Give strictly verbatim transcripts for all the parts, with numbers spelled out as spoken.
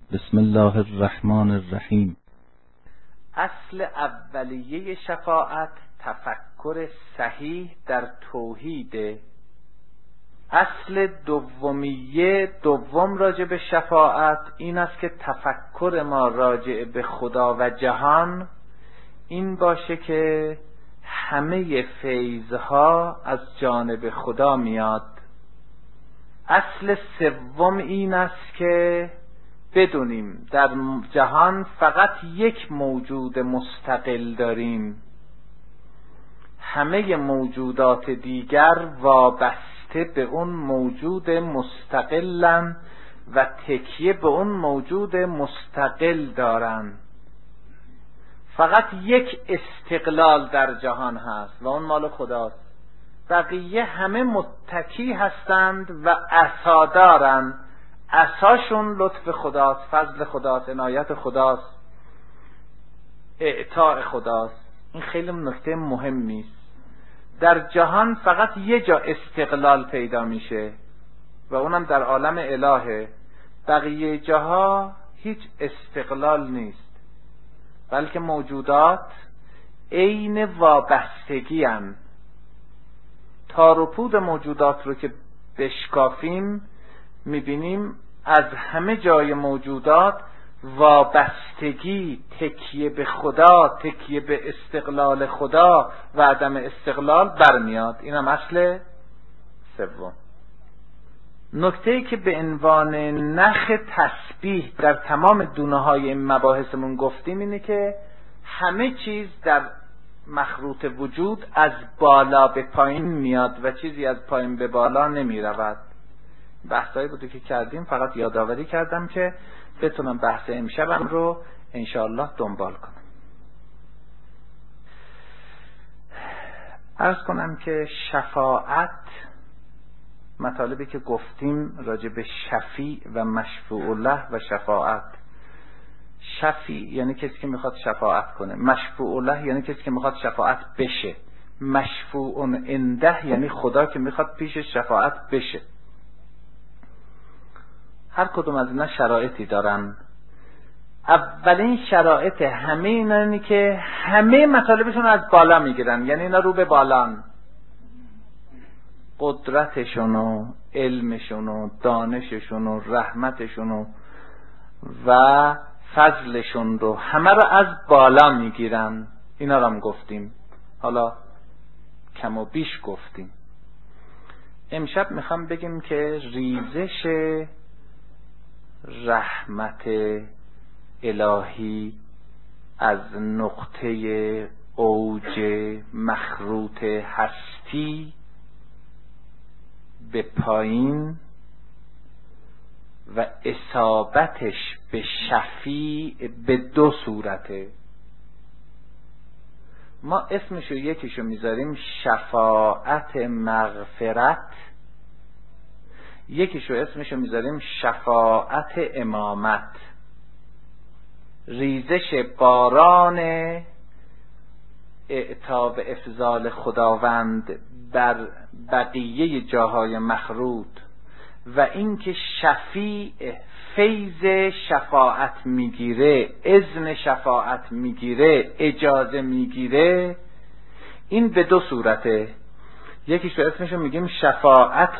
بسم الله الرحمن الرحیم. اصل اولیه شفاعت تفکر صحیح در توحید. اصل دومیه دوم راجع به شفاعت این است که تفکر ما راجع به خدا و جهان این باشه که همه فیضها از جانب خدا میاد. اصل سوم این است که بدونیم در جهان فقط یک موجود مستقل داریم، همه موجودات دیگر وابسته به اون موجود مستقلن و تکیه به اون موجود مستقل دارن. فقط یک استقلال در جهان هست و اون مال خداست. بقیه همه متکی هستند و عصا دارن. عصاشون لطف خداست، فضل خداست، عنایت خداست، اعطاء خداست. این خیلی نکته مهمی است. در جهان فقط یه جا استقلال پیدا میشه و اونم در عالم الهه. بقیه جاها هیچ استقلال نیست، بلکه موجودات عین وابستگی هن. تار و پود موجودات رو که بشکافیم میبینیم از همه جای موجودات وابستگی، تکیه به خدا، تکیه به استقلال خدا و عدم استقلال برمیاد. این هم اصل سوم. نکته‌ای که به عنوان نخ تسبیح در تمام دونه های این مباحثمون گفتیم اینه که همه چیز در مخروط وجود از بالا به پایین میاد و چیزی از پایین به بالا نمی رود. بحثایی بوده که کردیم، فقط یادآوری کردم که بتونم بحث امشبم رو انشاءالله دنبال کنم. عرض کنم که شفاعت، مطالبی که گفتیم راجع به شفیع و مشفوع له و شفاعت. شفیع یعنی کسی که میخواد شفاعت کنه، مشفوع له یعنی کسی که میخواد شفاعت بشه، مشفوع عنده یعنی خدا که میخواد پیشش شفاعت بشه. هر کدوم از اینا شرایطی دارن. اولین شرایط همه اینا اینه که همه مطالبشون از بالا میگیرن، یعنی اینا رو به بالان. قدرتشون و علمشون و دانششون و رحمتشون و و فضلشون رو همه رو از بالا میگیرن. اینا رو هم گفتیم، حالا کم و بیش گفتیم. امشب میخوام بگیم که ریزش رحمت الهی از نقطه اوج مخروط هستی به پایین و اصابتش به شفیع به دو صورته. ما اسمشو یکیشو میذاریم شفاعت مغفرت، یکیشو اسمشو میذاریم شفاعت امامت. ریزش باران اعطا و افضال خداوند بر بقیه جاهای مخروط و اینکه شفیع فیض شفاعت میگیره، اذن شفاعت میگیره، اجازه میگیره، این به دو صورته. یکیشو اسمشو میگیم شفاعت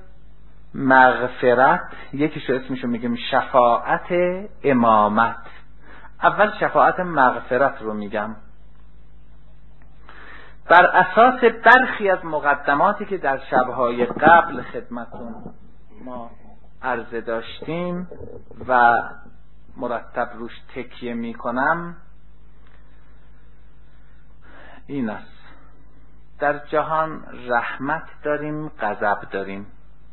مغفرت، یکیشو اسمشو میگیم شفاعت امامت. اول شفاعت مغفرت رو میگم. بر اساس برخی از مقدماتی که در شبهای قبل خدمتون ما عرضه داشتیم و مرتب روش تکیه میکنم، این است: در جهان رحمت داریم، غضب داریم.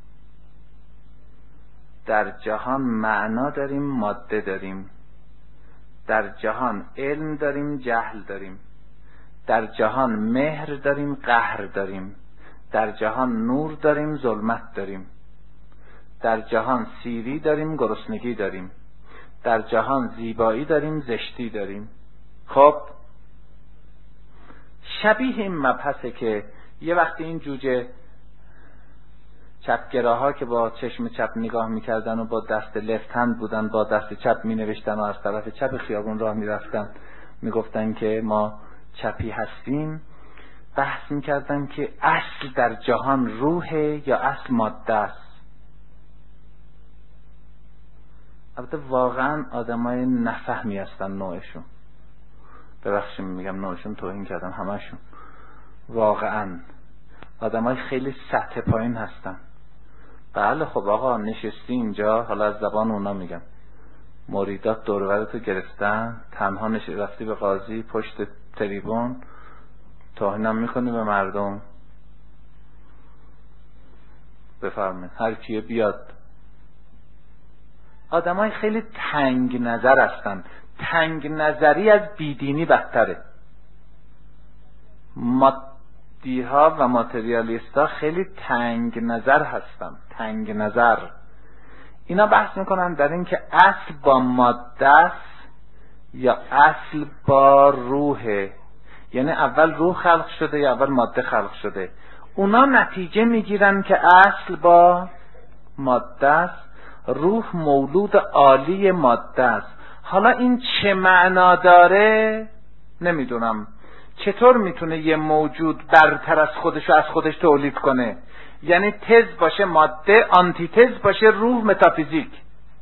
در جهان معنا داریم، ماده داریم. در جهان علم داریم، جهل داریم. در جهان مهر داریم، قهر داریم. در جهان نور داریم، ظلمت داریم. در جهان سیری داریم، گرسنگی داریم. در جهان زیبایی داریم، زشتی داریم. خب شبیه این مبحثه که یه وقتی این جوجه چپگراها که با چشم چپ نگاه میکردن و با دست لفت هند بودن، با دست چپ مینوشتن و از طرف چپ خیابون راه میرفتن، میگفتن که ما چپی هستیم. بحث میکردن که اصل در جهان روحه یا اصل ماده است. البته واقعا آدمای نفهمی هستن نوعشون، ببخشید میگم نوعشون، توهین کردم، همشون واقعا آدمای خیلی سطح پایین هستن. بله خب آقا نشستی اینجا، حالا از زبان اونا میگم، مریدات دورورتو گرفتن، تنها نشستی، رفتی به قاضی پشت تریبون توهینم میکنی به مردم. بفرمایید هر کیه بیاد. آدمای خیلی تنگ نظر هستن. تنگ نظری از بیدینی بدتره. مادی ها و ماتریالیست ها خیلی تنگ نظر هستن. تنگ نظر. اینا بحث میکنن در این که اصل با ماده است یا اصل با روحه، یعنی اول روح خلق شده یا اول ماده خلق شده. اونا نتیجه میگیرن که اصل با ماده است، روح مولود عالی ماده است. حالا این چه معنا داره نمیدونم. چطور میتونه یه موجود برتر از خودش و از خودش تولید کنه؟ یعنی تز باشه ماده، آنتی تز باشه روح متافیزیک.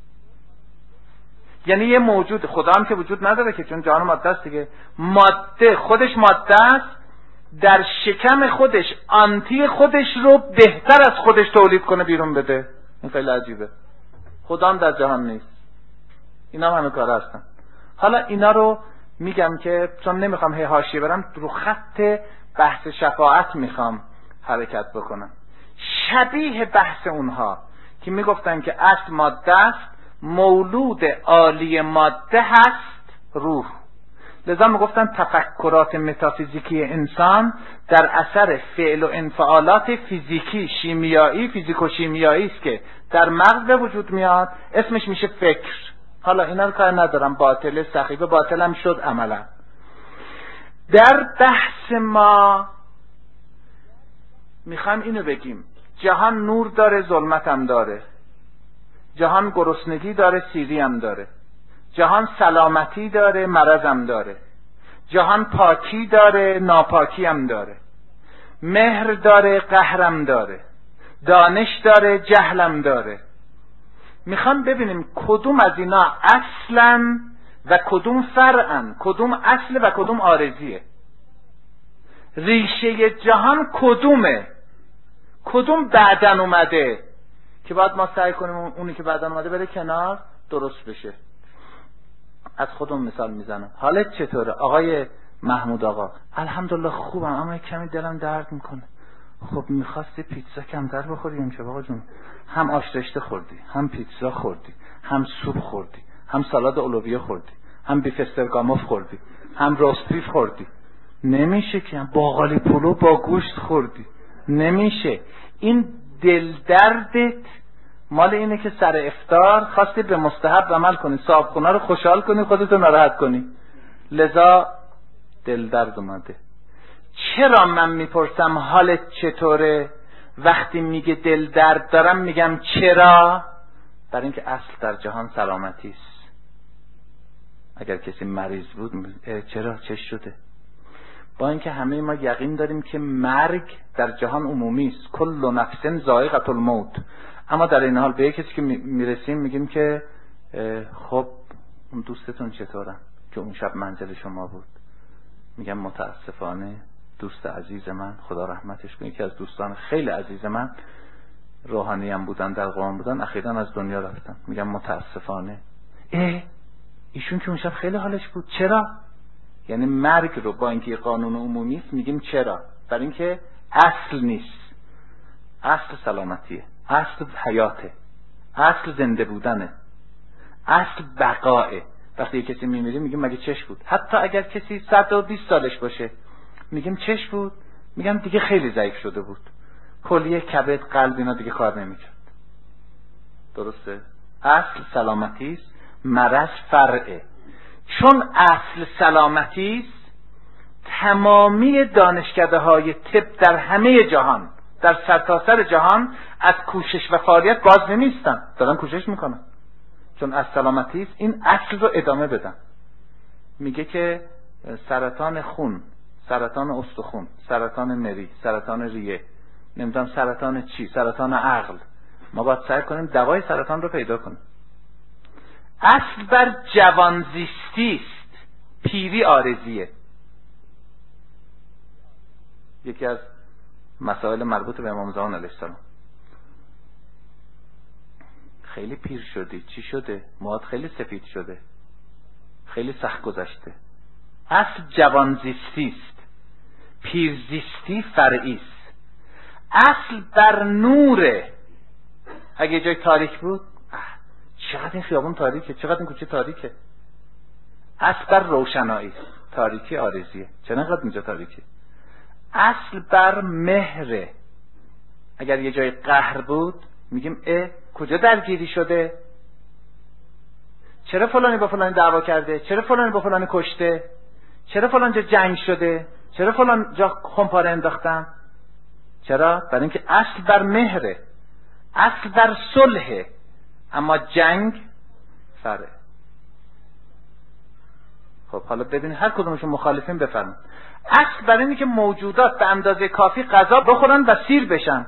یعنی یه موجود، خدا هم که وجود نداره که، چون جهان ماده است دیگه، ماده خودش ماده است، در شکم خودش آنتی خودش رو بهتر از خودش تولید کنه بیرون بده. این خیلی عجیبه. خدا هم در جهان نیست. اینا هم همه کار هستن. حالا اینا رو میگم که چون نمیخوام هی حاشیه برم، رو خط بحث شفاعت میخوام حرکت بکنم. شبیه بحث اونها که میگفتن که اصل ماده است، مولود عالی ماده هست روح. لذا میگفتن تفکرات متافیزیکی انسان در اثر فعل و انفعالات فیزیکی شیمیایی فیزیکو شیمیایی است که در مغز به وجود میاد، اسمش میشه فکر. حالا اینا رو کار ندارم، باطله سخیبه باطلم شد عملا. در بحث ما میخوایم اینو بگیم جهان نور داره، ظلمت هم داره. جهان گرسنگی داره، سیری هم داره. جهان سلامتی داره، مرض هم داره. جهان پاکی داره، ناپاکی هم داره. مهر داره، قهرم داره. دانش داره، جهلم داره. میخوام ببینیم کدوم از اینا اصلا و کدوم فرعن، کدوم اصل و کدوم عارضیه. ریشه جهان کدومه، کدوم بعدن اومده که باید ما سعی کنیم اونی که بعدن اومده بره کنار درست بشه. از خودم مثال میزنم. حالت چطوره آقای محمود آقا؟ الحمدلله خوبم، اما کمی دلم درد میکنه. خب میخواستی پیتزا کمتر بخوری امشب آقا جون؟ هم آش رشته خوردی، هم پیتزا خوردی، هم سوپ خوردی، هم سالاد اولویه خوردی، هم بیف استرگاموف خوردی، هم راست بیف خوردی. نمیشه که هم باقالی پلو با گوشت خوردی. نمیشه. این دل دردت مال اینه که سر افطار خواستی به مستحب عمل کنی، صاحبخونه رو خوشحال کنی، خودتو ناراحت کنی، لذا دل درد اومده. چرا من میپرسم حالت چطوره؟ وقتی میگه دل درد دارم میگم چرا؟ برای اینکه اصل در جهان سلامتی است. اگر کسی مریض بود چرا چه شده؟ با اینکه همه ما یقین داریم که مرگ در جهان عمومی است، کل نفس ذائقة الموت، اما در این حال به یک کسی که میرسیم میگیم که خب اون دوستتون چطورن که اون شب منزل شما بود؟ میگم متاسفانه دوست عزیز من خدا رحمتش کنه، یکی از دوستان خیلی عزیز من، روحانی هم بودن، در قرآن بودن، اخیراً از دنیا رفتن. میگم متاسفانه. اه ایشون که اون شب خیلی حالش بود. چرا؟ یعنی مرگ رو با اینکه قانون عمومی است میگیم چرا؟ برای اینکه اصل نیست. اصل سلامتیه، اصل حیاته، اصل زنده بودنه، اصل بقائه. وقتی کسی میمیره میگیم مگه چش بود؟ حتی اگر کسی صد و بیست سالش باشه میگیم چش بود، میگم دیگه خیلی ضعیف شده بود، کلیه، کبد، قلب اینا دیگه کار نمیکرد. درسته؟ اصل سلامتی است، مرض فرعه. چون اصل سلامتی است، تمامی دانشکده های طب در همه جهان در سرتاسر جهان از کوشش و فعالیت باز نمیستن، دارن کوشش میکنن چون از سلامتی است این اصل رو ادامه بدن. میگه که سرطان خون، سرطان استخون، سرطان مری، سرطان ریه، نمیدونم سرطان چی، سرطان عقل، ما باید سعی کنیم دوای سرطان رو پیدا کنیم. اصل بر جوانزیستی است، پیری عارضیه. یکی از مسائل مربوط به امام زمان علیه السلام، خیلی پیر شدی، چی شده؟ موهات خیلی سفید شده، خیلی سخت گذشته. اصل جوانزیستی است، پیرزیستی فرعی است. اصل بر نوره. اگه جای تاریک بود، چقدر این خیابون تاریکه، چقدر این کوچه تاریکه. اصل بر روشنایی است، تاریکی عارضیه، چقدر اینجا تاریکه. اصل بر مهره. اگر یه جای قهر بود میگیم اه کجا درگیری شده، چرا فلانی با فلانی دعوا کرده، چرا فلانی با فلانی کشته، چرا فلان جا جنگ شده، چرا فلان جا خمپاره انداختن. چرا؟ برای اینکه اصل بر مهره، اصل بر صلحه، اما جنگ سره. خب حالا ببینید هر کدومشون مخالفین بفرمایید. اصل بر اینه که موجودات به اندازه کافی غذا بخورن و سیر بشن.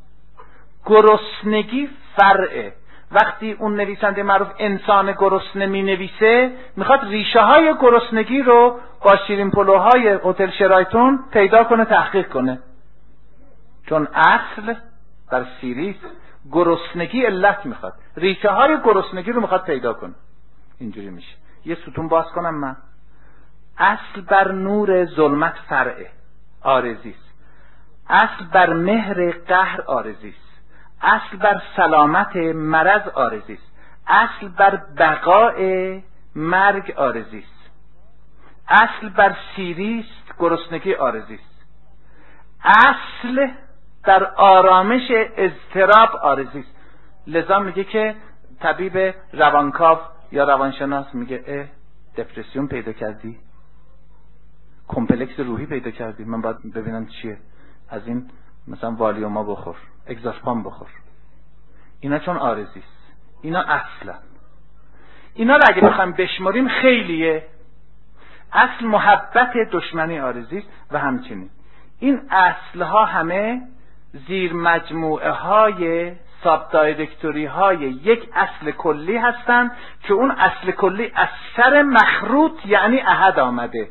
گرسنگی فرعه. وقتی اون نویسنده معروف انسان گرسنه می نویسه، میخواد ریشه های گرسنگی رو با شیرین پلوهای هتل شرایتون پیدا کنه، تحقیق کنه. چون اصل بر سیری گرسنگی علت میخواد، ریشه های گرسنگی رو میخواد پیدا کنه. اینجوری میشه. یه ستون باز کنم من. اصل بر نور ظلمت فرعه، عارضی است. اصل بر مهر قهر عارضی است. اصل بر سلامت مرض عارضی است. اصل بر بقاء مرگ عارضی است. اصل بر سیری است، گرسنگی عارضی است. اصل در آرامش اضطراب عارضی است. لذا میگه که طبیب روانکاو یا روانشناس میگه اه دپرسیون پیدا کردی، کمپلکس روحی پیدا کردی، من باید ببینم چیه، از این مثلا والیوما بخور، اگزاسپام بخور. اینا چون عارضی است، اینا اصلا. اینا رو اگه بخوایم بشماریم خیلیه. اصل محبت، دشمنی عارضی است و همچنین این اصلها همه زیر مجموعه های ساب دایرکتوری های یک اصل کلی هستند که اون اصل کلی از سر مخروط یعنی احد آمده.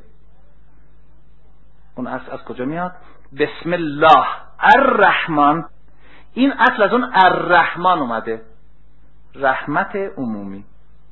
اون اصل از کجا میاد؟ بسم الله الرحمن. این اصل از اون الرحمن اومده، رحمت عمومی.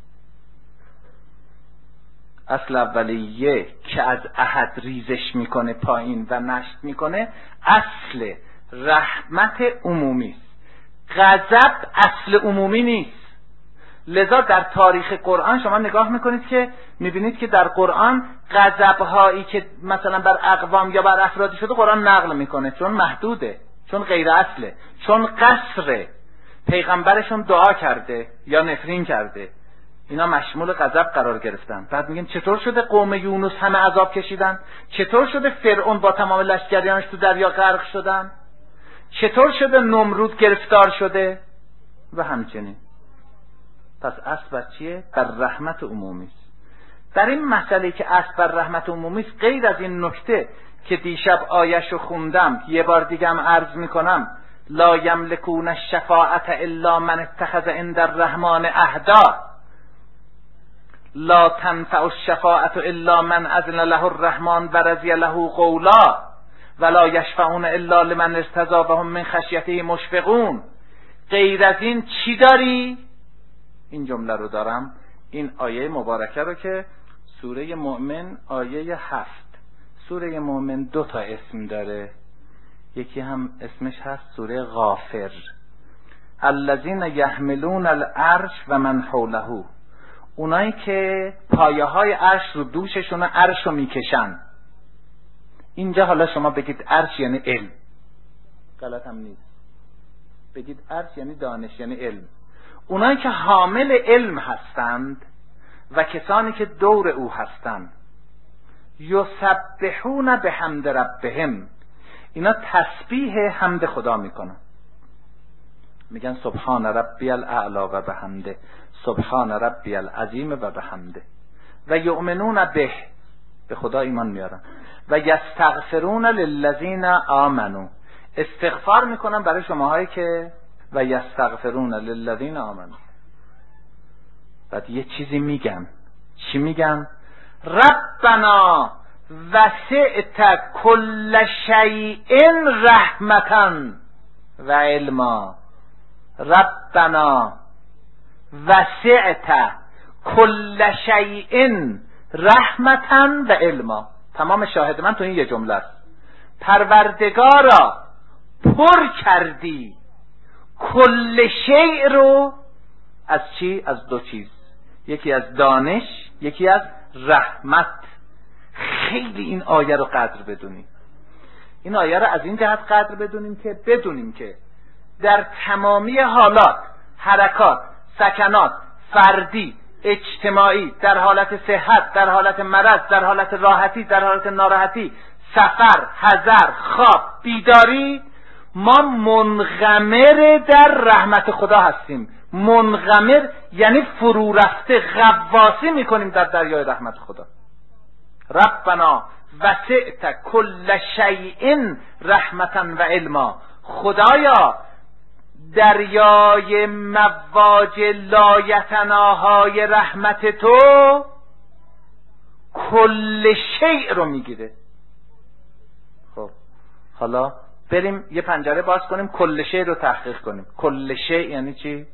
اصل اولیه که از احد ریزش میکنه پایین و نشت میکنه اصل رحمت عمومی است. غضب اصل عمومی نیست. لذا در تاریخ قرآن شما نگاه میکنید که میبینید که در قرآن غضب‌هایی که مثلا بر اقوام یا بر افرادی شده قرآن نقل میکنه، چون محدوده، چون غیر اصله، چون قصره، پیغمبرشون دعا کرده یا نفرین کرده، اینا مشمول غضب قرار گرفتن. بعد میگن چطور شده قوم یونس همه عذاب کشیدن؟ چطور شده فرعون با تمام لشکریانش تو دریا غرق شدن؟ چطور شده نمرود گرفتار شده؟ و همچنین. پس اصل بر چیه؟ بر رحمت عمومی است. در این مسئله که اصل بر رحمت عمومی است، غیر از این نکته که دیشب آیه‌شو خوندم یه بار دیگه هم عرض میکنم، لا یملکون الشفاعة الا من اتخذ عند الرحمن عهدا، لا تنفع الشفاعة الا من اذن له الرحمن و رضی له قولا ولا یشفعون الا لمن ارتضی وهم من خشیته مشفقون. غیر از این چی داری؟ این جمله رو دارم، این آیه مبارکه رو که سوره مؤمن آیه هفت. سوره مؤمن دو تا اسم داره، یکی هم اسمش هست سوره غافر. الذین یحملون العرش و من حوله، اونایی که پایه های عرش رو دوششون عرش رو میکشن. اینجا حالا شما بگید عرش یعنی علم، غلط هم نیست. بگید عرش یعنی دانش، یعنی علم. اونایی که حامل علم هستند و کسانی که دور او هستند. یسبحون بحمد ربهم، اینا تسبیح حمد خدا میکنن، میگن سبحان ربی الاعلی و بحمده، سبحان ربی العظیم و بحمده، و یؤمنون به، به خدا ایمان میارن، و یستغفرون للذین آمنوا، استغفار میکنن برای شماهایی که و یستغفرون للذین آمنوا. بعد یه چیزی میگن، چی میگن؟ ربنا وسعت کل شیء رحمتا و علما. ربنا وسعت کل شیء رحمتا و علما. تمام شاهد من تو این یه جمله است. پروردگارا پر کردی کل شیء رو از چی؟ از دو چیز، یکی از دانش، یکی از رحمت. خیلی این آیه رو قدر بدونیم. این آیه رو از این جهت قدر بدونیم که بدونیم که در تمامی حالات، حرکات، سکنات، فردی، اجتماعی، در حالت صحت، در حالت مرض، در حالت راحتی، در حالت ناراحتی، سفر، حضر، خواب، بیداری، ما منغمر در رحمت خدا هستیم. منغمر یعنی فرو رفته، غواصی میکنیم در دریای رحمت خدا. ربنا وسعت کل شیء رحمتا و علما. خدایا دریای مواج لایتناهای رحمت تو کل شیء رو میگیره. خب حالا بریم یه پنجره باز کنیم، کل شیء رو تحقیق کنیم. کل شیء یعنی چی؟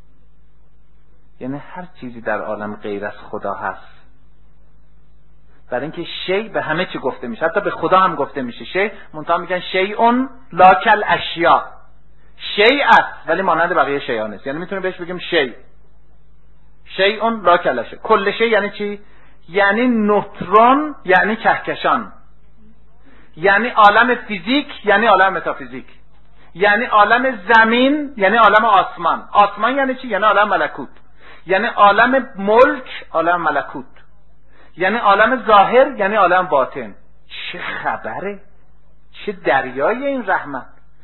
یعنی هر چیزی در عالم غیر از خدا هست. برای اینکه شیء به همه چی گفته میشه، حتی به خدا هم گفته میشه شیء. منتها میگن شیء لا کل اشیاء، شیء است ولی مانند بقیه شیء نیست. یعنی میتونیم بهش بگیم شیء، شیء لا کل اشیاء. کل شیء یعنی چی؟ یعنی نوترون، یعنی کهکشان، یعنی عالم فیزیک، یعنی عالم متافیزیک، یعنی عالم زمین، یعنی عالم آسمان. آسمان یعنی چی؟ یعنی عالم ملکوت، یعنی عالم ملک، عالم ملکوت، یعنی عالم ظاهر، یعنی عالم باطن. چه خبره؟ چه دریای این رحمت!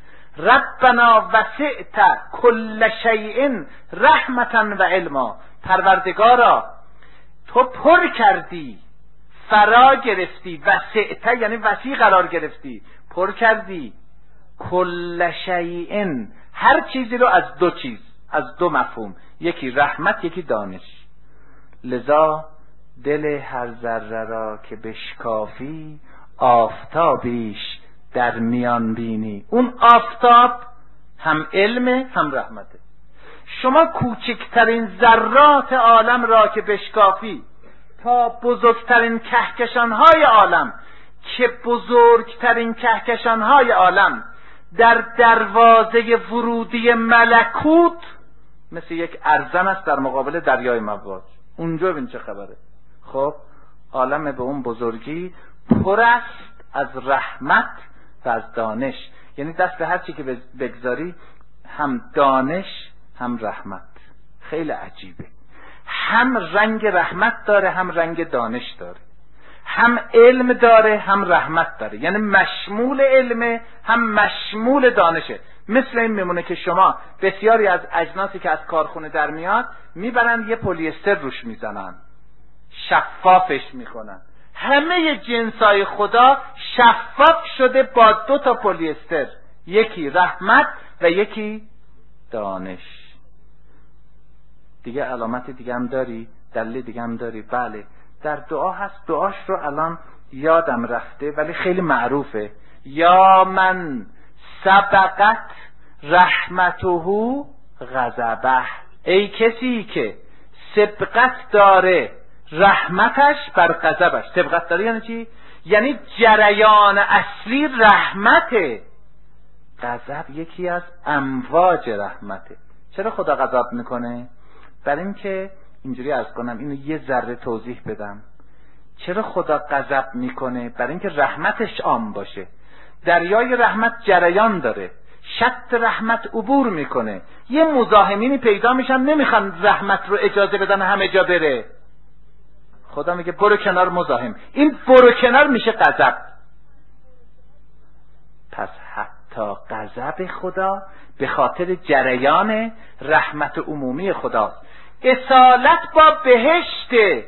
ربنا وسعت کل شیء رحمتا و علما. پروردگارا تو پر کردی، فرا گرفتی، وسعت یعنی وسیع قرار گرفتی، پر کردی کل شیء، هر چیزی رو از دو چیز، از دو مفهوم، یکی رحمت، یکی دانش. لذا دل هر ذره را که بشکافی، آفتابیش در میان بینی. اون آفتاب هم علم هم رحمته. شما کوچکترین ذرات عالم را که بشکافی تا بزرگترین کهکشانهای عالم، که بزرگترین کهکشانهای عالم در دروازه ورودی ملکوت مثل یک ارزن است در مقابل دریای مواج. اونجا ببین چه خبره. خب عالم به اون بزرگی پر است از رحمت و از دانش. یعنی دست به هر چی که بگذاری، هم دانش هم رحمت. خیلی عجیبه. هم رنگ رحمت داره، هم رنگ دانش داره، هم علم داره، هم رحمت داره. یعنی مشمول علمه، هم مشمول دانشه. مثل این میمونه که شما بسیاری از اجناسی که از کارخونه در میاد میبرن یه پلیستر روش میزنن، شفافش میکنن. همه جنسای خدا شفاف شده با دو تا پلیستر، یکی رحمت و یکی دانش. دیگه علامت دیگه هم داری؟ دلیل دیگه هم داری؟ بله، در دعا هست. دعاش رو الان یادم رفته ولی خیلی معروفه. یا من سبقت رحمته غضبه. ای کسی که سبقت داره رحمتش بر غضبش. سبقت داره یعنی چی؟ یعنی جریان اصلی رحمته. غضب یکی از امواج رحمته. چرا خدا غضب میکنه؟ برای اینکه اینجوری عرض کنم، اینو یه ذره توضیح بدم. چرا خدا غضب میکنه؟ برای اینکه رحمتش عام باشه. دریای رحمت جریان داره، شط رحمت عبور میکنه. یه مزاحمینی پیدا میشن نمیخوان رحمت رو اجازه بدن همه جا بره. خدا میگه برو کنار مزاحم. این برو کنار میشه غضب. پس حتی غضب خدا به خاطر جریان رحمت عمومی خداست. اصالت با بهشت،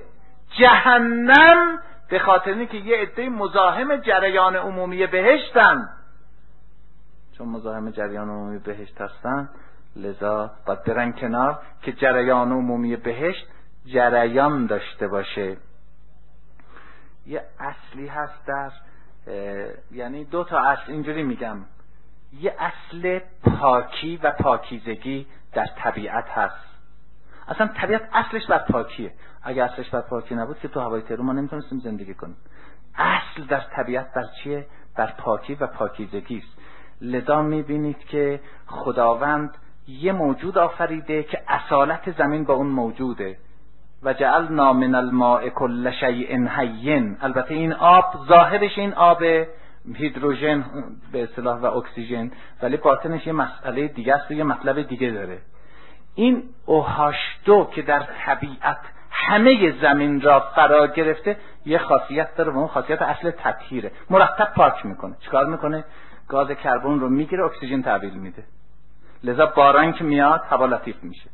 جهنم به خاطر اینکه یه عده مزاحم جریان عمومی بهشتن. چون مزاحم جریان عمومی بهشت هستن لذا باید برن کنار که جریان عمومی بهشت جریان داشته باشه. یه اصلی هست در یعنی دو تا اصل اینجوری میگم، یه اصل پاکی و پاکیزگی در طبیعت هست. اصلا طبیعت اصلش بر پاکیه. اگه اصلش بر پاکی نبود که تو هوای تهران ما نمیتونستیم زندگی کنیم. اصل در طبیعت بر چیه؟ بر پاکی و پاکیزگی است. لذا میبینید که خداوند یه موجود آفریده که اصالت زمین با اون موجوده. و جعلنا من الماء کل شیء حی. البته این آب ظاهرش این آب هیدروژن به اصطلاح و اکسیژن، ولی باطنش یه مسئله دیگه است و یه مطلب دیگه داره. این او هاش دو که در طبیعت همه زمین را فرا گرفته یه خاصیت داره و اون خاصیت اصل تطهیره. مرتب پاک میکنه. چیکار میکنه؟ گاز کربن رو میگیره، اکسیژن تحویل میده. لذا باران که میاد هوا لطیف میشه.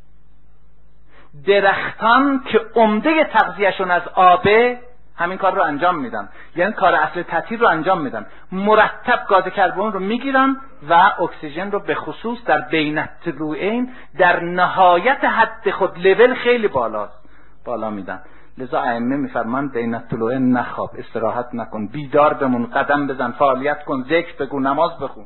درختان که عمده تغذیهشون از آبه همین کار رو انجام میدن، یعنی کار اصل تطهیر رو انجام میدن. مرتب گاز کربن رو میگیرن و اکسیژن رو به خصوص در بین الطلوعین در نهایت حد خود لول خیلی بالاست بالا میدن. لذا ائمه میفرمان بین الطلوعین نخواب، استراحت نکن، بیدار بمون، قدم بزن، فعالیت کن، ذکر بگو، نماز بخون،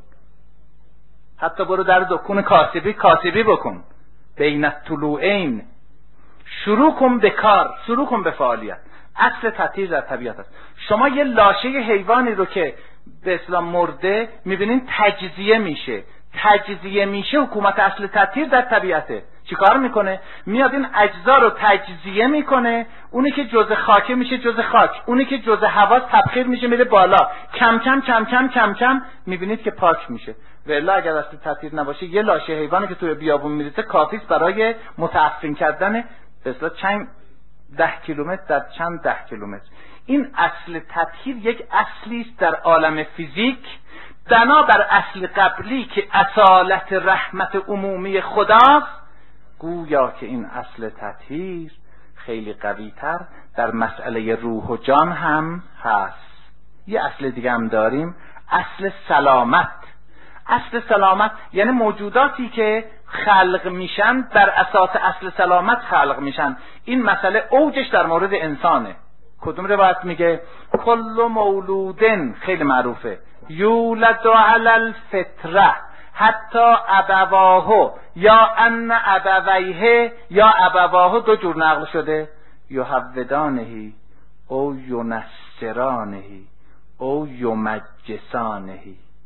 حتی برو در دکون کاسبی کاسبی بکن. بین الطلوعین شروع کن به کار، شروع کن به فعالیت. اصل تطهیر در طبیعت است. شما یه لاشه حیوانی رو که به اصطلاح مرده میبینین تجزیه میشه، تجزیه میشه. حکومت اصل تطهیر در طبیعته. چیکار میکنه؟ میاد این اجزا رو تجزیه میکنه، اونی که جزء خاکه میشه جزء خاک، اونی که جزء هوا تبخیر میشه میره بالا، کم کم کم کم کم کم میبینید که پاک میشه. و الا اگر اصل تطهیر نباشه یه لاشه حیوانی که توی بیابون میریزه کافی است برای متعفن کردن به اصطلاح چند ده کیلومتر در چند ده کیلومتر. این اصل تطهیر یک اصلی است در عالم فیزیک، بنابر اصل قبلی که اصالت رحمت عمومی خداست. گویا که این اصل تطهیر خیلی قوی تر در مسئله روح و جان هم هست. یه اصل دیگه هم داریم، اصل سلامت. اصل سلامت یعنی موجوداتی که خلق میشن بر اساس اصل سلامت خلق میشن. این مسئله اوجش در مورد انسانه. کدوم روایت میگه؟ کل مولودن، خیلی معروفه، یولد علی الفطره حتی ابواه یا ان ابویه یا ابواه، دو جور نقل شده، یهودانه او ینصرانه او یمجسانه.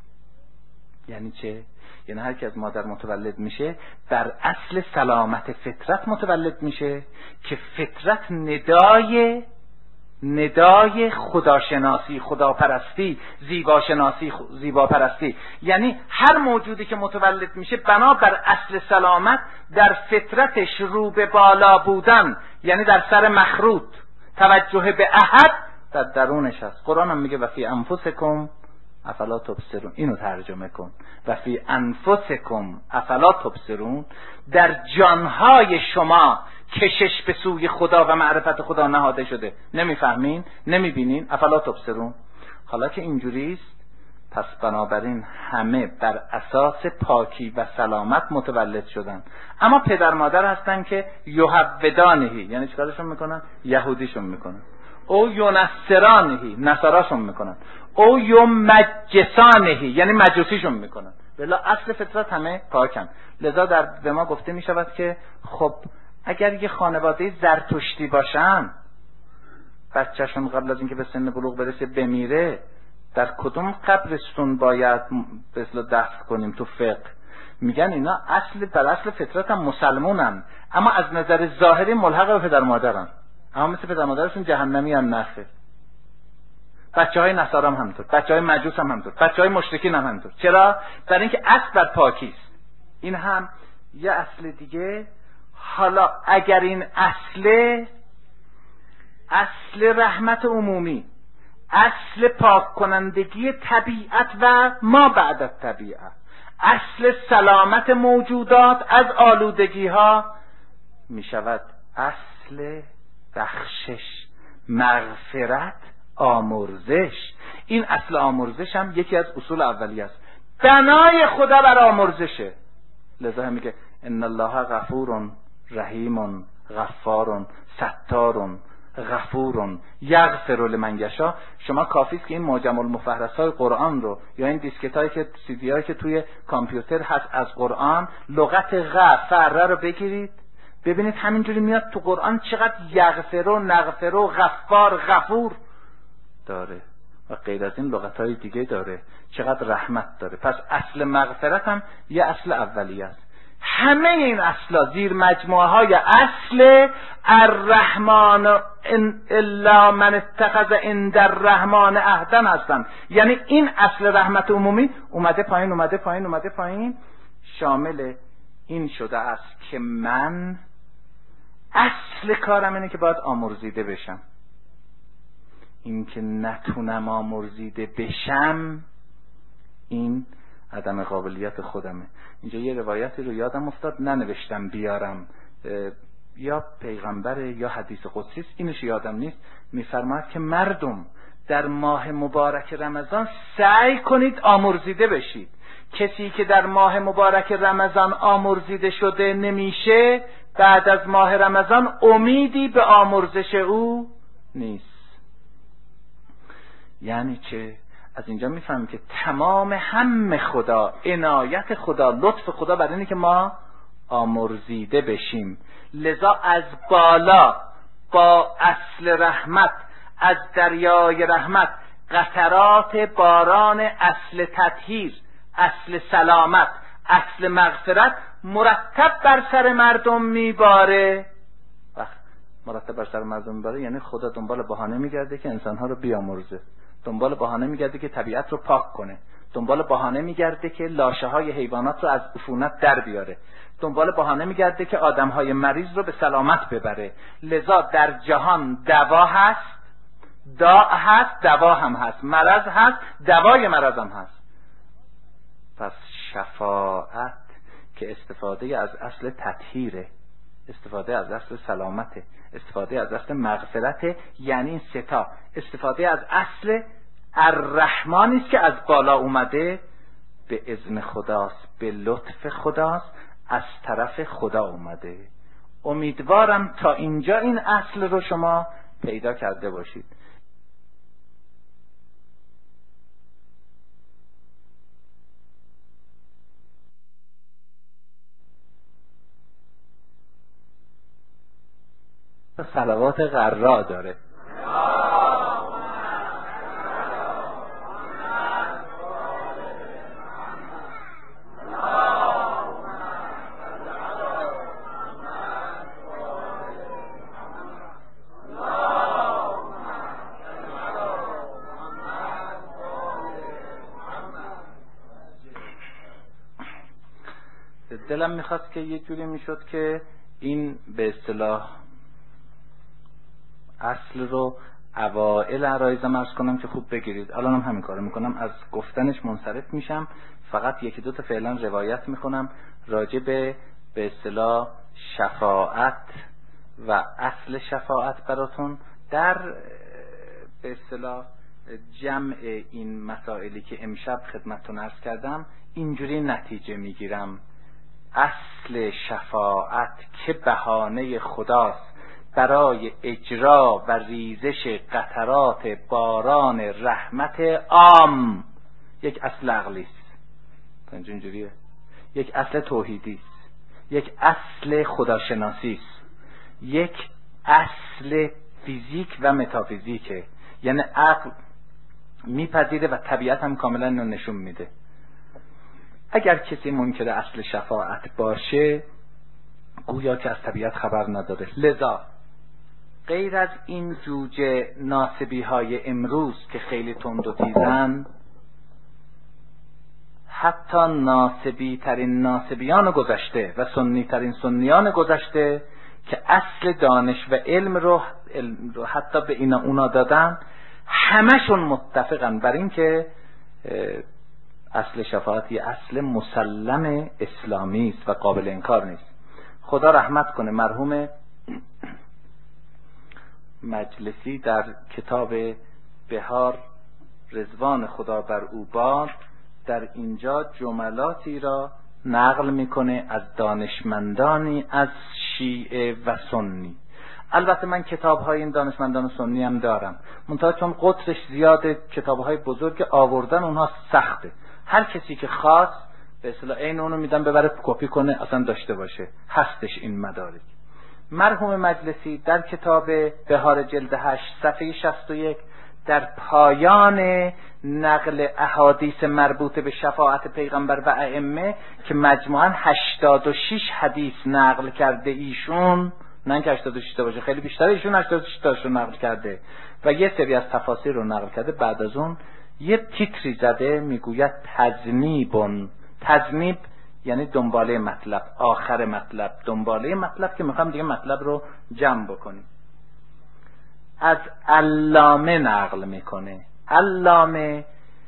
یعنی چه؟ یعنی هر کی از مادر متولد میشه بر اصل سلامت فطرت متولد میشه که فطرت ندای ندای خداشناسی، خداپرستی، زیباشناسی، زیباپرستی. یعنی هر موجودی که متولد میشه بنا بر اصل سلامت در فطرتش رو به بالا بودن، یعنی در سر مخروط توجه به احد در درونش هست. قرآن هم میگه و فی انفسکم افلا تبصرون. اینو ترجمه کن، و فی انفسکم افلا تبصرون. در جانهای شما کشش به سوی خدا و معرفت خدا نهاده شده، نمیفهمین؟ نمیبینین؟ افلا تبصرون. حالا که اینجوریست پس بنابراین همه بر اساس پاکی و سلامت متولد شدن. اما پدر مادر هستن که یهودانهی، یعنی چیکارشون میکنن؟ یهودیشون میکنن. او ینصرانهی، نصاراشون میکنن. او یمجسانهی، یعنی مجوسیشون میکنن. بلا اصل فطرت همه پاکن. لذا در به ما گفته میشود که خب اگر یه خانواده زرتشتی باشن، بچهشون قبل از اینکه به سن بلوغ برسه بمیره، در کدوم قبرستون باید به اصطلاح دفن کنیم؟ تو فقه میگن اینا اصل بر اصل فطرت هم مسلمونن، اما از نظر ظاهری ملحق به پدر مادرن، اما مثل پدر مادرشون جهنمی هم نخه. بچه های نصارا هم همینطور، بچه های مجوس هم همینطور، بچه های مشرکین هم همینطور. چرا؟ برای اینکه اصل بر پاکیست. این هم یه اصل دیگه. حالا اگر این اصل اصل رحمت عمومی، اصل پاک کنندگی طبیعت و ما بعد از طبیعت، اصل سلامت موجودات از آلودگی ها می شود اصل بخشش، مغفرت، آمرزش. این اصل آمرزش هم یکی از اصول اولیه است. بنای خدا بر آمرزشه. لذا میگه ان الله غفور رحیم غفار ستار غفور یغفر لمن یشاء. شما کافیست که این معجم المفهرس‌های قرآن رو یا این دیسکتایی که سی دی هایی که توی کامپیوتر هست از قرآن لغت غفر رو بگیرید، ببینید همینجوری میاد تو قرآن چقدر یغفر و نغفر و غفار غفور داره و غیر از این لغت‌های دیگه داره، چقدر رحمت داره. پس اصل مغفرت هم یه اصل اولیه است. همه این اصلا زیر مجموعه های اصل الرحمن الا من اتخذ عند الرحمن عهدا هستند. یعنی این اصل رحمت عمومی اومده پایین اومده پایین اومده پایین شامل این شده است که من اصل کارم اینه که باید آمرزیده بشم. این که نتونم آمرزیده بشم این عدم قابلیت خودمه. اینجا یه روایتی رو یادم افتاد ننوشتم بیارم، یا پیغمبره یا حدیث قدسی است، اینش یادم نیست. میفرماید که مردم در ماه مبارک رمضان سعی کنید آمرزیده بشید. کسی که در ماه مبارک رمضان آمرزیده شده نمیشه، بعد از ماه رمضان امیدی به آمرزش او نیست. یعنی چه؟ از اینجا میفهمیم که تمام هم خدا، عنایت خدا، لطف خدا برای اینه که ما آمرزیده بشیم. لذا از بالا با اصل رحمت، از دریای رحمت، قطرات باران اصل تطهیر، اصل سلامت، اصل مغفرت مرتب بر سر مردم میباره. وقت مرتب بر سر مردم میباره یعنی خدا دنبال بهانه میگرده که انسانها رو بیامرزه، دنبال بهانه میگرده که طبیعت رو پاک کنه، دنبال بهانه میگرده که لاشه های حیوانات رو از عفونت در بیاره، دنبال بهانه میگرده که آدم های مریض رو به سلامت ببره. لذا در جهان دوا هست، داء هست، دوا هم هست، مرض هست، دوای مرض هم هست. پس شفاعت که استفاده از اصل تطهیره، استفاده از اصل سلامته، استفاده از اصل مغفرته، یعنی این ستا استفاده از اصل الرحمن است که از بالا اومده، به اذن خداست، به لطف خداست، از طرف خدا اومده. امیدوارم تا اینجا این اصل رو شما پیدا کرده باشید. صلوات غرا داره. دلم میخواست که یه جوری میشد که این به اصطلاح اصل رو اوائل عرایزم عرض کنم که خوب بگیرید. الان هم همین کارو میکنم، از گفتنش منصرف میشم، فقط یکی دو تا فعلا روایت میکنم راجع به به اصطلاح شفاعت و اصل شفاعت براتون. در به اصطلاح جمع این مسائلی که امشب خدمتتون عرض کردم اینجوری نتیجه میگیرم: اصل شفاعت که بهانه خداست برای اجرا و ریزش قطرات باران رحمت عام، یک اصل عقلی است، اینجوریه، یک اصل توحیدی است، یک اصل خداشناسی است، یک اصل فیزیک و متافیزیکه. یعنی عقل میپذیره و طبیعت هم کاملا اینو نشون میده. اگر کسی منکر اصل شفاعت باشه گویا که از طبیعت خبر نداره. لذا غیر از این جوجه ناسبی های امروز که خیلی تند و تیزن، حتی ناسبی ترین ناسبیان گذشته و سنی ترین سنیان گذشته که اصل دانش و علم رو, علم رو حتی به اینا اونا دادن، همشون متفقن بر این که اصل شفاعت یه اصل مسلم اسلامی است و قابل انکار نیست. خدا رحمت کنه مرحوم مجلسی در کتاب بهار رضوان خدا بر او باد در اینجا جملاتی را نقل میکنه از دانشمندانی از شیعه و سنی. البته من کتاب های این دانشمندان سنی هم دارم، منتها چون قطرش زیاده کتاب های بزرگ آوردن اونها سخته. هر کسی که خواست به اصطلاح عین اونو میدن ببره کپی کنه اصلا داشته باشه، هستش این مدارک. مرحوم مجلسی در کتاب بهار جلد هشت صفحه شصت و یک در پایان نقل احادیث مربوط به شفاعت پیغمبر و ائمه که مجموعاً هشتاد و شش حدیث نقل کرده ایشون، نه اینکه هشتاد و شش تا باشه، خیلی بیشتر، ایشون هشتاد و شش تاشو نقل کرده و یه سری از تفاسیر رو نقل کرده. بعد از اون یه تیتری زده میگوید تذنیبون. تذنیب یعنی دنباله مطلب، آخر مطلب، دنباله مطلب که میخوام دیگه مطلب رو جمع بکنیم. از علامه نقل میکنه. علامه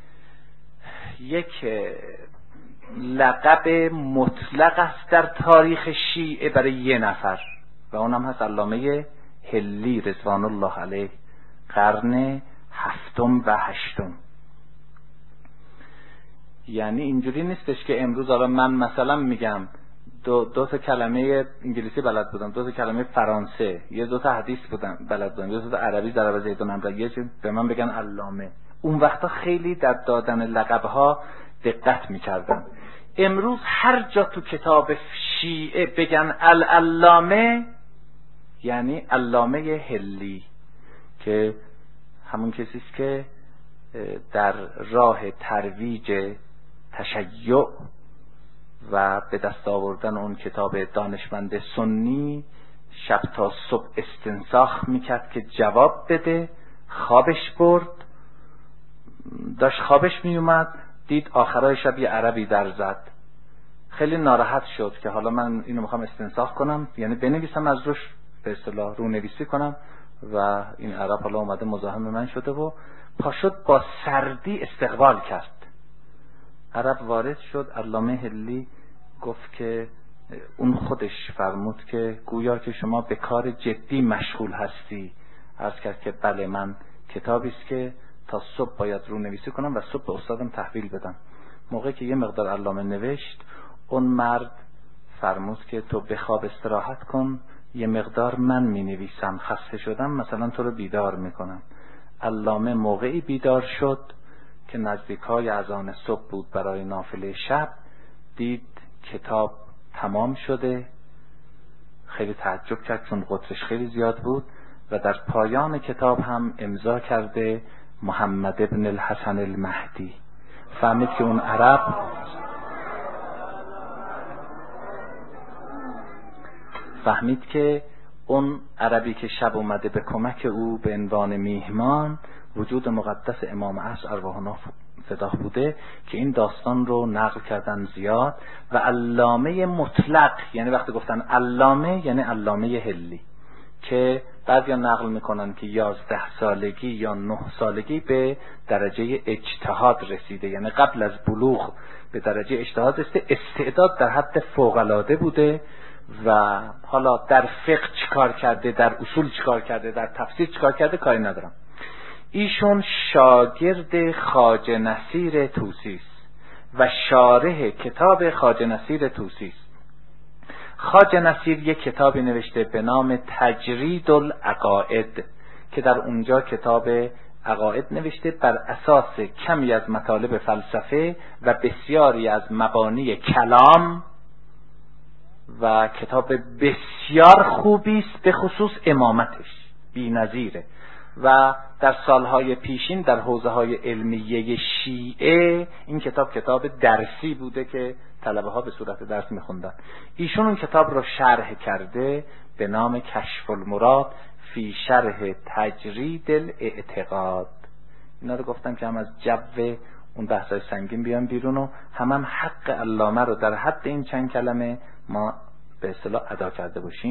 یک لقب مطلق است در تاریخ شیعه برای یه نفر و اونم هست علامه حلی رضوان الله علیه، قرن هفتم و هشتم. یعنی اینجوری نیستش که امروز حالا من مثلا میگم دو, دو تا کلمه انگلیسی بلد بودم، دو تا کلمه فرانسه، یه دو تا حدیث بودم بلد بودم، یه دو تا عربی ضرب زیدون امر، یه چیز به من بگن علامه. اون وقتا خیلی در دادن لقب‌ها دقت می‌کردم. امروز هر جا تو کتاب شیعه بگن العلامه یعنی علامه حلی که همون کسی است که در راه ترویج تشیع و به دست آوردن اون کتاب دانشمند سنی شب تا صبح استنساخ میکرد که جواب بده. خوابش برد، داشت خوابش میومد دید آخرای شب یه عربی در زد، خیلی ناراحت شد که حالا من اینو میخوام استنساخ کنم، یعنی بنویسم از روش، به اصطلاح رو نویسی کنم و این عرب حالا اومده مزاحم من شده و پاشد با سردی استقبال کرد. عرب وارد شد، علامه حلی گفت که اون خودش فرمود که گویا که شما به کار جدی مشغول هستی. عرض کرد که بله، من کتابی است که تا صبح باید رو نویسی کنم و صبح به استادم تحویل بدم. موقعی که یه مقدار علامه نوشت، اون مرد فرمود که تو بخواب استراحت کن، یه مقدار من می نویسم، خسته شدم مثلا تو رو بیدار میکنم. علامه موقعی بیدار شد که نزدیکای اذان صبح بود برای نافله شب، دید کتاب تمام شده، خیلی تعجب کرد چون قطرش خیلی زیاد بود و در پایان کتاب هم امضا کرده محمد ابن الحسن المهدی. فهمید که اون عرب فهمید که اون عربی که شب اومده به کمک او به عنوان میهمان وجود مقدس امام عصر ارواحنا فداه بوده که این داستان رو نقل کردن زیاد. و علامه مطلق یعنی وقتی گفتن علامه یعنی علامه حلی که بعضیا نقل میکنن که یازده سالگی یا نه سالگی به درجه اجتهاد رسیده، یعنی قبل از بلوغ به درجه اجتهاد رسیده، استعداد در حد فوق‌العاده بوده و حالا در فقه چیکار کرده، در اصول چیکار کرده، در تفسیر چیکار کرده کاری ندارم. ایشون شاگرد خواجه نصیر طوسی است و شارح کتاب خواجه نصیر طوسی است. خواجه نصیر یک کتابی نوشته به نام تجرید العقائد که در اونجا کتاب عقاید نوشته بر اساس کمی از مطالب فلسفه و بسیاری از مبانی کلام و کتاب بسیار خوبی است، به خصوص امامتش بی‌نظیره. و در سالهای پیشین در حوزه‌های علمیه شیعه این کتاب کتاب درسی بوده که طلبه ها به صورت درس میخوندن. ایشون اون کتاب رو شرح کرده به نام کشف المراد فی شرح تجرید الاعتقاد. اینا رو گفتم که هم از جو اون بحثای سنگین بیان بیرون و هم هم حق علامه رو در حد این چند کلمه ما به اصطلاح ادا کرده باشیم.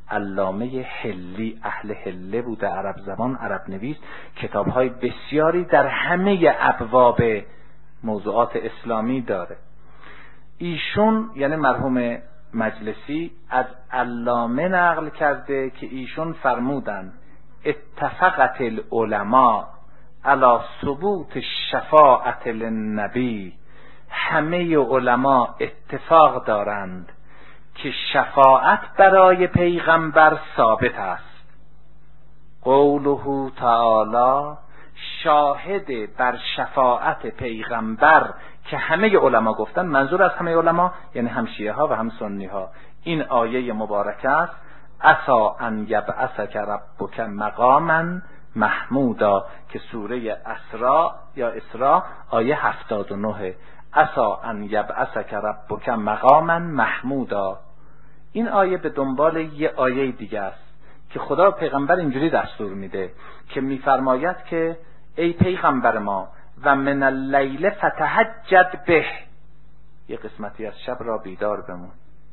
علامه حلی، اهل حله بوده، عرب زبان، عرب نویس، کتاب‌های بسیاری در همه ابواب موضوعات اسلامی داره. ایشون یعنی مرحوم مجلسی از علامه نقل کرده که ایشون فرمودن اتفقت العلماء علی ثبوت شفاعت للنبی، همه علما اتفاق دارند که شفاعت برای پیغمبر ثابت است. قوله تعالی شاهد بر شفاعت پیغمبر که همه علما گفتن، منظور از همه علما یعنی هم شیعه ها و هم سنی ها، این آیه مبارکه است عسا ان یبعثک ربک مقاما محمودا که سوره اسراء یا اسراء آیه هفتاد و نه، عسا ان یبعثک ربک مقاما محمودا. این آیه به دنبال یه آیه دیگه است که خدا پیغمبر اینجوری دستور میده که میفرماید که ای پیغمبر ما و من اللیل فتهجد به، یه قسمتی از شب را بیدار بمون،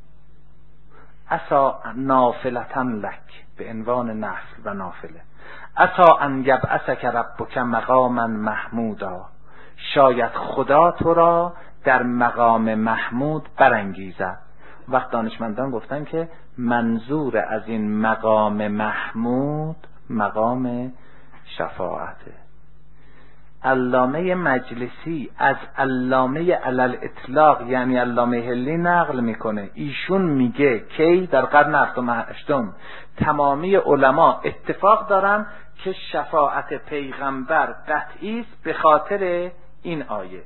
عسا نافلة لک به عنوان نفل و نافله، عسا ان یبعثک ربک مقاما محمودا، شاید خدا تو را در مقام محمود برانگیزد. وقت دانشمندان گفتن که منظور از این مقام محمود مقام شفاعته. علامه مجلسی از علامه علل اطلاق یعنی علامه حلی نقل میکنه، ایشون میگه کی در قرن هفتم و هشتم تمامی علما اتفاق دارن که شفاعت پیغمبر قطعی است به خاطر این آیه.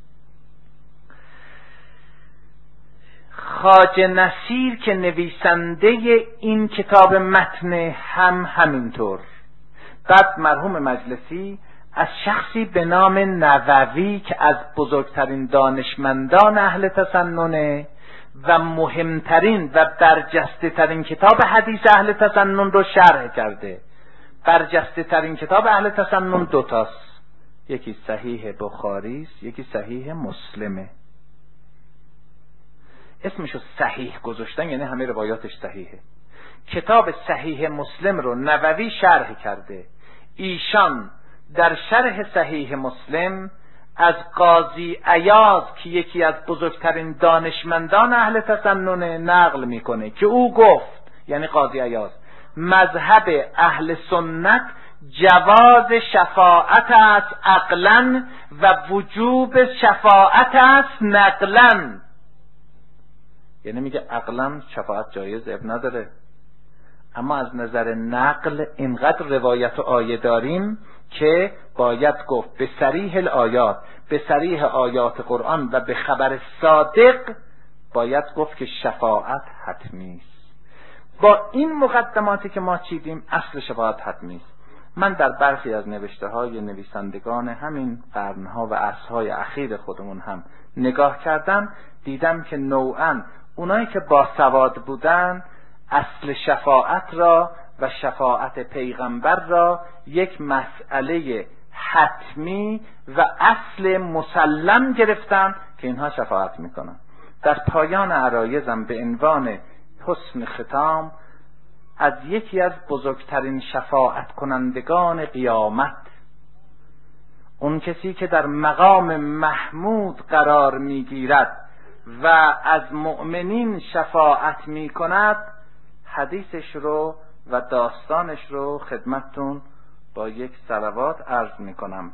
خواجه نصیر که نویسنده این کتاب متن هم همینطور. بعد مرحوم مجلسی از شخصی به نام نووی که از بزرگترین دانشمندان اهل تسنن و مهمترین و برجسته ترین کتاب حدیث اهل تسنن رو شرح کرده. برجسته ترین کتاب اهل تسنن دوتاست، یکی صحیح بخاری است، یکی صحیح مسلمه. اسمشو صحیح گذاشتن یعنی همه روایاتش صحیحه. کتاب صحیح مسلم رو نووی شرح کرده. ایشان در شرح صحیح مسلم از قاضی عیاض که یکی از بزرگترین دانشمندان اهل تسنن نقل میکنه که او گفت، یعنی قاضی عیاض، مذهب اهل سنت جواز شفاعت است عقلا و وجوب شفاعت است نقلا. یعنی میگه عقلا شفاعت جایز اب نداره، اما از نظر نقل اینقدر روایت و آیه داریم که باید گفت به صریح الآیات، به صریح آیات قرآن و به خبر صادق باید گفت که شفاعت حتمی است. با این مقدماتی که ما چیدیم اصل شفاعت حتمی است. من در برخی از نوشته های نویسندگان همین قرنها و عصرهای اخیر خودمون هم نگاه کردم، دیدم که نوعاً اونایی که با سواد بودن اصل شفاعت را و شفاعت پیغمبر را یک مسئله حتمی و اصل مسلم گرفتن که اینها شفاعت میکنن. در پایان عرایزم به عنوان حسن ختام از یکی از بزرگترین شفاعت کنندگان قیامت، اون کسی که در مقام محمود قرار میگیرد و از مؤمنین شفاعت میکند، حدیثش رو و داستانش رو خدمتتون با یک صلوات عرض میکنم.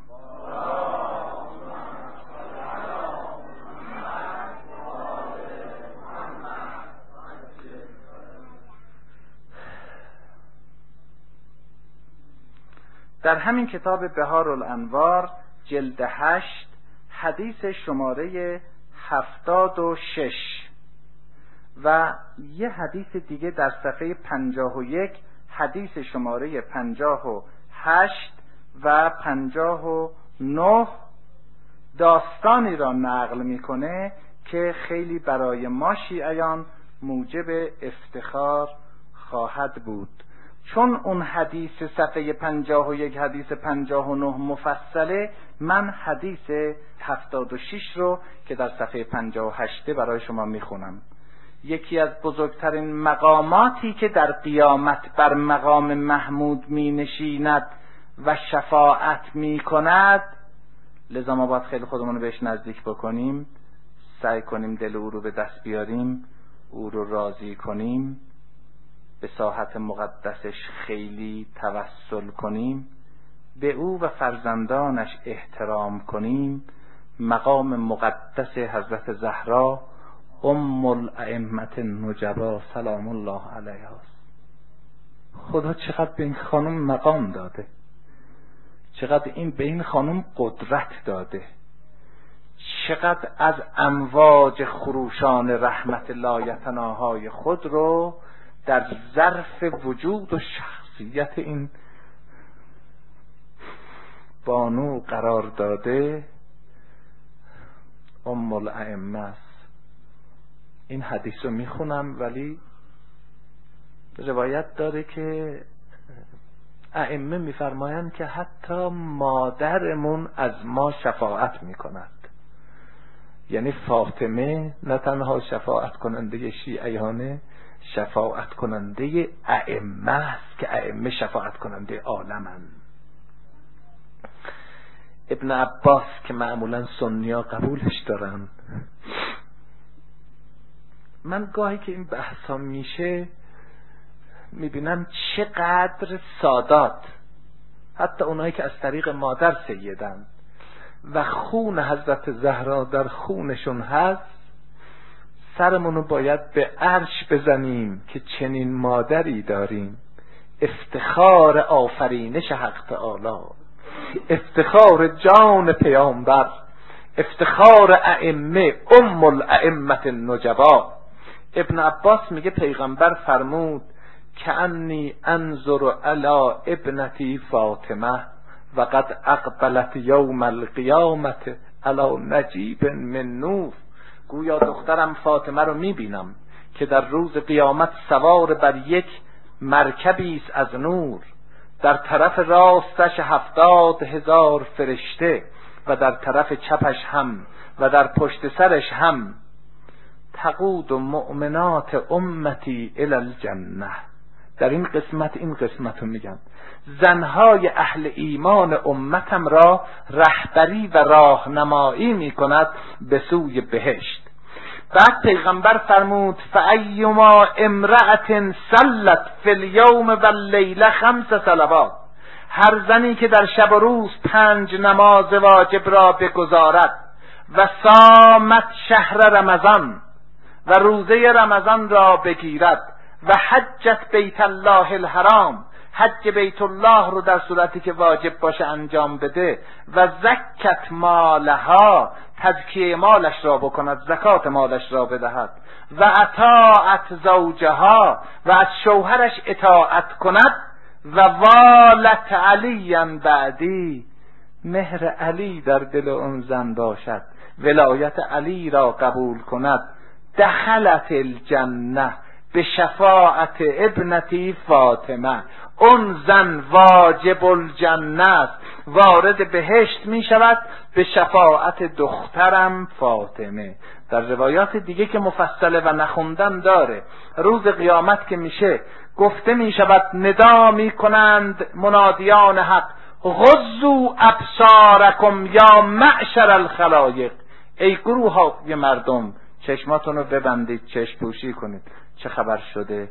در همین کتاب بهار الانوار جلد هشت حدیث شماره هفتاد و شش و یه حدیث دیگه در صفحه پنجاه و یک حدیث شماره پنجاه و هشت و پنجاه و نه داستانی را نقل میکنه که خیلی برای ما شیعیان موجب افتخار خواهد بود، چون اون حدیث صفحه پنجاه و یک حدیث پنجاه و نه مفصله. من حدیث هفتاد و شش رو که در صفحه پنجاه و هشت برای شما میخونم. یکی از بزرگترین مقاماتی که در قیامت بر مقام محمود می نشیند و شفاعت می کند، لذا ما باید خیلی خودمون رو بهش نزدیک بکنیم، سعی کنیم دل او رو به دست بیاریم، او رو راضی کنیم، به ساحت مقدسش خیلی توسل کنیم، به او و فرزندانش احترام کنیم. مقام مقدس حضرت زهرا ام الائمه النجبا سلام الله علیها. خدا چقدر به این خانم مقام داده، چقدر این به این خانم قدرت داده، چقدر از امواج خروشان رحمت لایتناهای خود رو در ظرف وجود و شخصیت این بانو قرار داده. ام الائمه است. این حدیث رو میخونم ولی روایت داره که ائمه میفرمایند که حتی مادرمون از ما شفاعت میکند. یعنی فاطمه نه تنها شفاعت کننده شیعیانه، شفاعت کننده ائمه است که ائمه شفاعت کننده عالمند. ابن عباس که معمولا سنیا قبولش دارن، من گاهی که این بحثا میشه میبینم چقدر سادات، حتی اونایی که از طریق مادر سیدن و خون حضرت زهرا در خونشون هست، سرمونو باید به عرش بزنیم که چنین مادری داریم. افتخار آفرینش حق تعالی، افتخار جان پیامبر، افتخار ائمه، ام الائمه النجبا. ابن عباس میگه پیغمبر فرمود کأنی انظر الی ابنتی فاطمه و قد اقبلت یوم القیامت علی نجیب من نور. گویا دخترم فاطمه رو میبینم که در روز قیامت سوار بر یک مرکبی است از نور، در طرف راستش هفتاد هزار فرشته و در طرف چپش هم و در پشت سرش هم. تقود مؤمنات امتی الی الجنه. در این قسمت این قسمت رو میگم، زنهای اهل ایمان امتم را رهبری و راهنمایی میکند به سوی بهشت. بعد پیغمبر فرمود فایما امرأة صلت فی الیوم و اللیله خمس صلوات. هر زنی که در شب و روز پنج نماز واجب را بگزارد و صامت شهر رمضان و روزه رمضان را بگیرد و حجت بیت الله الحرام، حج بیت الله رو در صورتی که واجب باشه انجام بده و زکت مالها، تزکیه مالش را بکند، زکات مالش را بدهد و اطاعت زوجها و از شوهرش اطاعت کند و والت علیاً بعدی، مهر علی در دل اون زن باشد، ولایت علی را قبول کند، دخلت الجنه به شفاعت ابنتی فاطمه. اون زن واجب الجنه است، وارد بهشت می شود به شفاعت دخترم فاطمه. در روایات دیگه که مفصله و نخوندم داره، روز قیامت که میشه گفته می شود، ندا می کنند منادیان حق غضوا ابصارکم یا معشر الخلایق. ای گروه های مردم چشماتون رو ببندید، چشم پوشی کنید. چه خبر شده؟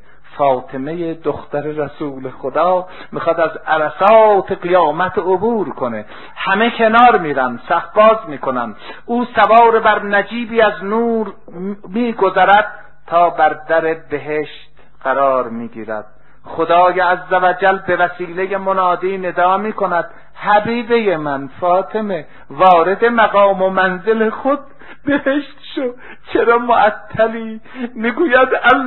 فاطمه دختر رسول خدا میخواد از عرصات قیامت عبور کنه، همه کنار میرن، صف باز میکنن، او سوار بر نجیبی از نور میگذرد تا بر در بهشت قرار میگیرد. خدای عزوجل به وسیله منادی ندا میکند حبیبه من فاطمه وارد مقام و منزل خود بهشت شو، چرا معطلی؟ میگوید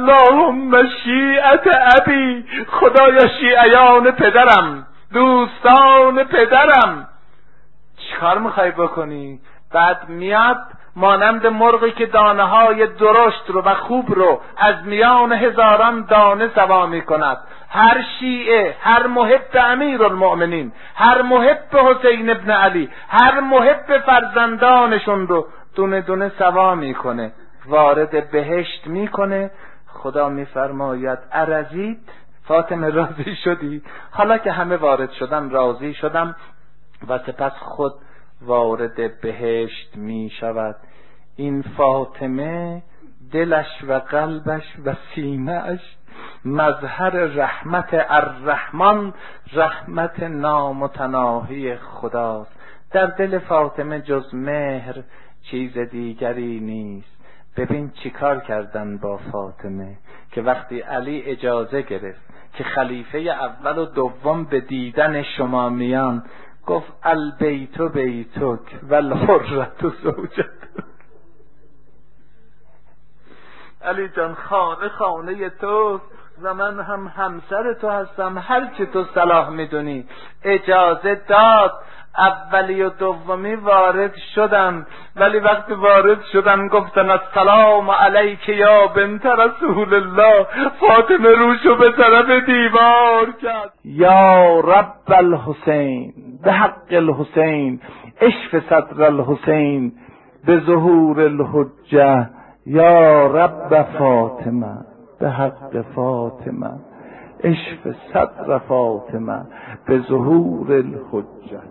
اللهم شیعت ابی، خدایا شیعیان پدرم، دوستان پدرم. چیکار میخوای بکنی؟ بعد میاد مانند مرغی که دانه های درشت رو و خوب رو از میان هزاران دانه سوا می کند. هر شیعه، هر محب امیرالمؤمنین، هر محب حسین ابن علی، هر محب فرزندانشون رو دونه دونه سوا میکنه وارد بهشت میکنه. خدا میفرماید ارزید فاطمه راضی شدی؟ حالا که همه وارد شدم راضی شدم. و سپس خود وارد بهشت می شود. این فاطمه دلش و قلبش و سینه‌اش مظهر رحمت الرحمن، رحمت نامتناهی خداست. در دل فاطمه جز مهر چیز دیگری نیست. ببین چیکار کردن با فاطمه که وقتی علی اجازه گرفت که خلیفه اول و دوم به دیدن شما میان، گفت البیت بیتک و الحرة زوجتک. علی جان خانه خانه توست و من هم همسر تو هستم، هر چی تو صلاح میدونی. اجازه داد، اولی و دومی وارد شدم، ولی وقتی وارد شدم گفتن السلام علیک یا بنت رسول الله. فاطمه روشو به طرف دیوار کرد. یا رب الحسین به حق الحسین اشف صدر الحسین به ظهور الحجه. یا رب فاطمه به حق فاطمه اشف صدر فاطمه به ظهور الحجه.